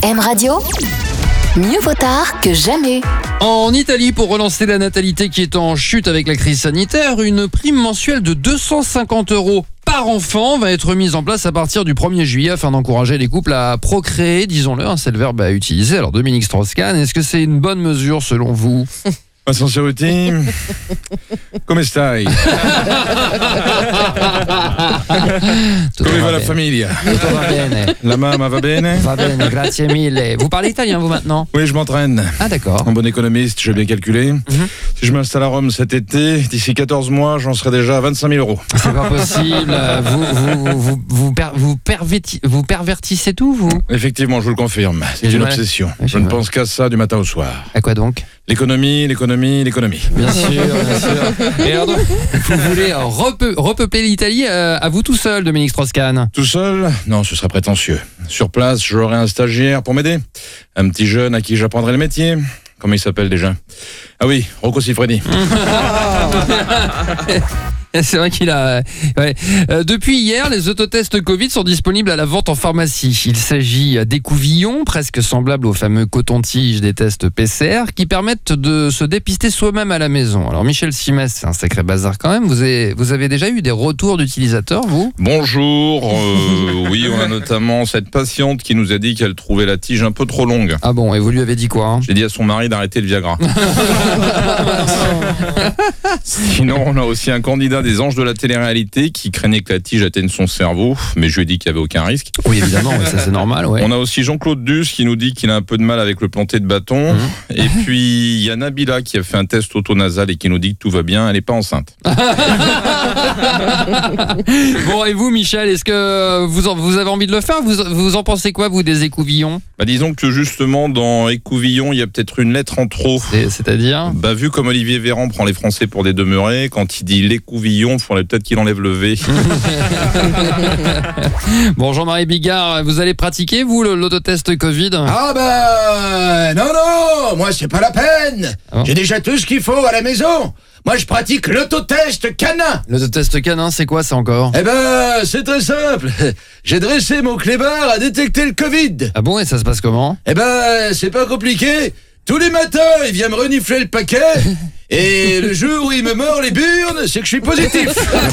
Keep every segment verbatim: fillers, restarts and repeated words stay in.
M Radio, mieux vaut tard que jamais. En Italie, pour relancer la natalité qui est en chute avec la crise sanitaire, une prime mensuelle de deux cent cinquante euros par enfant va être mise en place à partir du premier juillet afin d'encourager les couples à procréer, disons-le, hein, c'est le verbe à utiliser. Alors Dominique Strauss-Kahn, est-ce que c'est une bonne mesure selon vous ? Ascensione, come stai? Come va la famiglia? Tutto va bene. La mamma va bene? Va bene, grazie mille. Vous parlez italien, vous, maintenant ? Oui, je m'entraîne. Ah, d'accord. En bon économiste, j'ai bien calculé. Mm-hmm. Si je m'installe à Rome cet été, d'ici quatorze mois, j'en serai déjà à vingt-cinq mille euros. C'est pas possible. Vous, vous, vous, vous, per, vous, perverti, vous pervertissez tout, vous ? Effectivement, je vous le confirme. C'est Et une ouais. obsession. Ouais, je ne ouais. pense qu'à ça du matin au soir. À quoi donc ? L'économie, l'économie, l'économie. Bien sûr, bien sûr. Et alors, donc, vous voulez repe- repeupler l'Italie euh, à vous tout seul, Dominique Strauss-Kahn ? Tout seul ? Non, ce serait prétentieux. Sur place, j'aurai un stagiaire pour m'aider. Un petit jeune à qui j'apprendrai le métier. Comment il s'appelle déjà ? Ah oui, Rocco Siffredi. C'est vrai qu'il a... Ouais. Euh, depuis hier, les autotests Covid sont disponibles à la vente en pharmacie. Il s'agit d'écouvillons, presque semblables aux fameux cotons-tiges des tests P C R, qui permettent de se dépister soi-même à la maison. Alors Michel Simès, c'est un sacré bazar quand même. Vous avez, vous avez déjà eu des retours d'utilisateurs, vous ? Bonjour, euh, oui, on a notamment cette patiente qui nous a dit qu'elle trouvait la tige un peu trop longue. Ah bon, et vous lui avez dit quoi, hein ? J'ai dit à son mari d'arrêter le Viagra. Sinon, on a aussi un candidat des anges de la télé-réalité qui craignait que la tige atteigne son cerveau, mais je lui ai dit qu'il n'y avait aucun risque. Oui, évidemment, mais ça c'est normal, ouais. On a aussi Jean-Claude Duss qui nous dit qu'il a un peu de mal avec le planté de bâton. Mmh. Et puis, il y a Nabila qui a fait un test autonasal et qui nous dit que tout va bien, elle n'est pas enceinte. Bon, et vous, Michel, est-ce que vous, en, vous avez envie de le faire ? Vous, vous en pensez quoi, vous, des écouvillons ? Bah, disons que justement, dans écouvillon, il y a peut-être une lettre en trop. C'est, c'est-à-dire ? Bah, vu comme Olivier Véran prend les Français pour des demeurés, quand il dit l'écouvillon, il faudrait peut-être qu'il enlève le V. Bon, Jean-Marie Bigard, vous allez pratiquer, vous, l'autotest Covid ? Ah bah... Non, non, moi c'est pas la peine. Ah bon ? J'ai déjà tout ce qu'il faut à la maison. Moi je pratique l'autotest canin. L'autotest canin, c'est quoi ça encore ? Eh ben, c'est très simple. J'ai dressé mon clébard à détecter le Covid. Ah bon, et ça se passe comment ? Eh ben, c'est pas compliqué. Tous les matins, il vient me renifler le paquet. Et le jour où il me mord les burnes, c'est que je suis positif.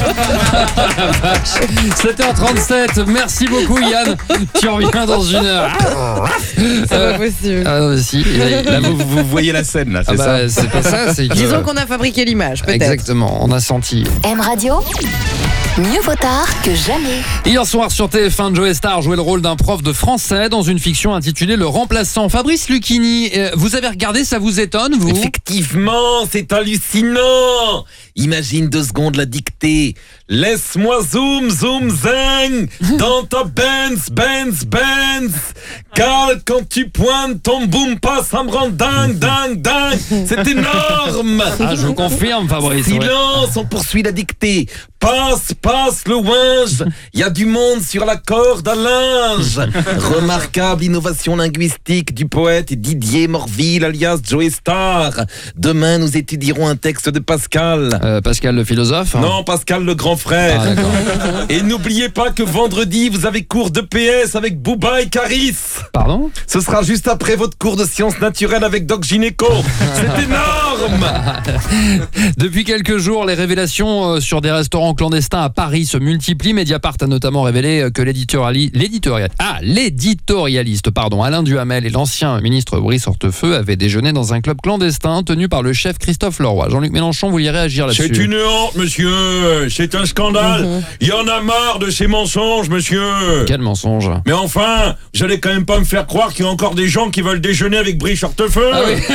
sept heures trente-sept, merci beaucoup Yann. Tu reviens dans une heure. C'est Euh, pas possible. Ah non, mais si. Là, Là, vous, vous voyez la scène, là, c'est ah bah, ça c'est pas ça, c'est que... Disons qu'on a fabriqué l'image, peut-être. Exactement, on a senti. M Radio, mieux vaut tard que jamais. Hier soir sur T F un, Joe Star jouait le rôle d'un prof de français dans une fiction intitulée Le Remplaçant. Fabrice Lucchini, euh, vous avez regardé, ça vous étonne, vous ? Effectivement, c'est hallucinant. Imagine deux secondes la dictée. Laisse-moi zoom, zoom, zing dans ta Benz, Benz, Benz. Car quand tu pointes, ton boom pas, ça me rend dingue, dingue, dingue. C'est énorme. Ah, je confirme, Fabrice. ouais. Silence, on poursuit la dictée. Passe, passe le winge. Il y a du monde sur la corde à linge. Remarquable innovation linguistique du poète Didier Morville alias Joe Star. Demain, nous étudierons un texte de Pascal. Euh, Pascal le philosophe. hein. Non, Pascal le grand frère. Ah, d'accord. Et n'oubliez pas que vendredi, vous avez cours de P S avec Bouba et Caris. Pardon ? Ce sera juste après votre cours de sciences naturelles avec Doc Gynéco. C'est énorme. Depuis quelques jours, les révélations euh, sur des restaurants clandestins à Paris se multiplient. Mediapart a notamment révélé euh, que l'éditoriali- l'éditorial- ah, l'éditorialiste pardon, Alain Duhamel et l'ancien ministre Brice Hortefeux avaient déjeuné dans un club clandestin tenu par le chef Christophe Leroy. Jean-Luc Mélenchon, vous vouliez réagir là-dessus ? C'est une honte, monsieur. C'est un scandale. Il y en a marre de ces mensonges, monsieur. Quel mensonge. Mais enfin, vous allez quand même pas me faire croire qu'il y a encore des gens qui veulent déjeuner avec Brice Hortefeux. Ah oui.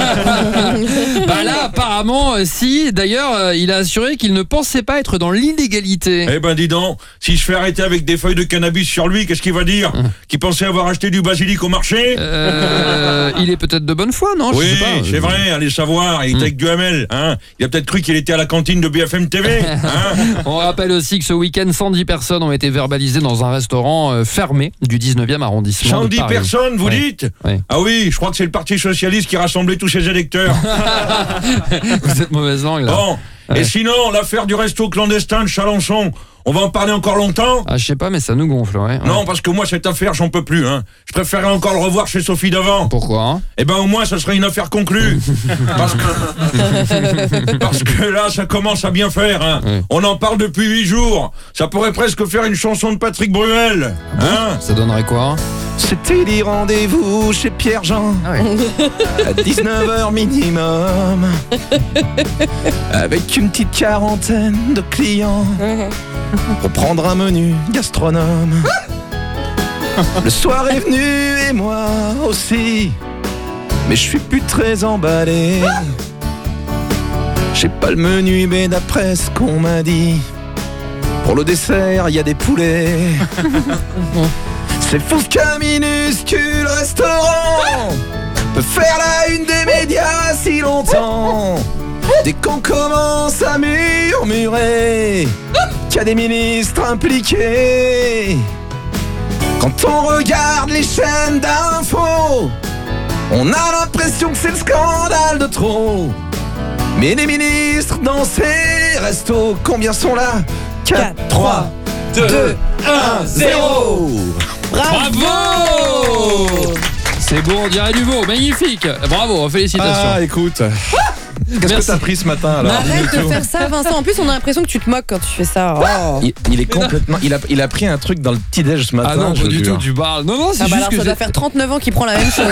Bah là, apparemment, euh, si. D'ailleurs, euh, il a assuré qu'il ne pensait pas être dans l'illégalité. Eh ben dis donc, si je fais arrêter avec des feuilles de cannabis sur lui, qu'est-ce qu'il va dire ? Qu'il pensait avoir acheté du basilic au marché ? Euh, il est peut-être de bonne foi, non ? Je Oui, sais pas. c'est vrai, allez savoir, il était avec Duhamel, hein. Il a peut-être cru qu'il était à la cantine de B F M T V, hein. On rappelle aussi que ce week-end, cent dix personnes ont été verbalisées dans un restaurant euh, fermé du dix-neuvième arrondissement cent de dix Paris. personnes, vous Oui. dites ? Oui. Ah oui, je crois que c'est le Parti Socialiste qui rassemblait tous ses électeurs. Vous êtes mauvaise langue, là. Bon, Ouais. et sinon, l'affaire du resto clandestin de Chalençon, On va en parler encore longtemps? Ah, je sais pas, mais ça nous gonfle, ouais. Non, parce que moi, cette affaire, j'en peux plus. Hein. Je préférerais encore le revoir chez Sophie Davant. Pourquoi hein? Eh ben, au moins, ce serait une affaire conclue. parce, que... parce que là, ça commence à bien faire. Hein. Ouais. On en parle depuis huit jours. Ça pourrait presque faire une chanson de Patrick Bruel. Hein? Ça donnerait quoi hein? C'était les rendez-vous chez Pierre-Jean Ah ouais. à dix-neuf heures minimum, avec une petite quarantaine de clients pour prendre un menu gastronome. Le soir est venu et moi aussi, mais je suis plus très emballé. J'ai pas le menu, mais d'après ce qu'on m'a dit, pour le dessert, il y a des poulets. C'est fou qu'un minuscule restaurant peut faire la une des médias si longtemps. Dès qu'on commence à murmurer qu'il y a des ministres impliqués, quand on regarde les chaînes d'infos, on a l'impression que c'est le scandale de trop. Mais les ministres dans ces restos, combien sont là? Quatre, trois, deux, un, zéro. Bravo! C'est beau, on dirait du beau, magnifique. Bravo, félicitations. Ah, écoute. Qu'est-ce Merci. que t'as pris ce matin alors? Arrête de faire ça, Vincent. En plus, on a l'impression que tu te moques quand tu fais ça. Oh. Il, il est complètement. Il a, il a pris un truc dans le petit-déj ce matin. Ah non, je pas du jure. tout, tu parles. Non, non, c'est Ah bah juste alors, que ça doit j'ai- faire trente-neuf ans qu'il prend la même chose.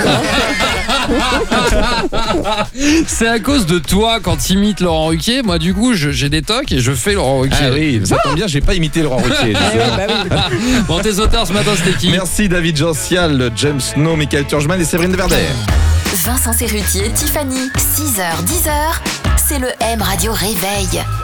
Hein. c'est à cause de toi quand t'imites Laurent Ruquier. Moi, du coup, je- j'ai des tocs et je fais Laurent Ruquier. Ah oui, ça tombe bien, j'ai pas imité Laurent Ruquier. Eh oui, bah oui. Bon, tes auteurs ce matin, c'était qui? Merci David Gential, James Snow, Michael Turgeman et Séverine de Verder. Vincent Cerruti et Tiffany, six heures dix heures, c'est le M Radio Réveil.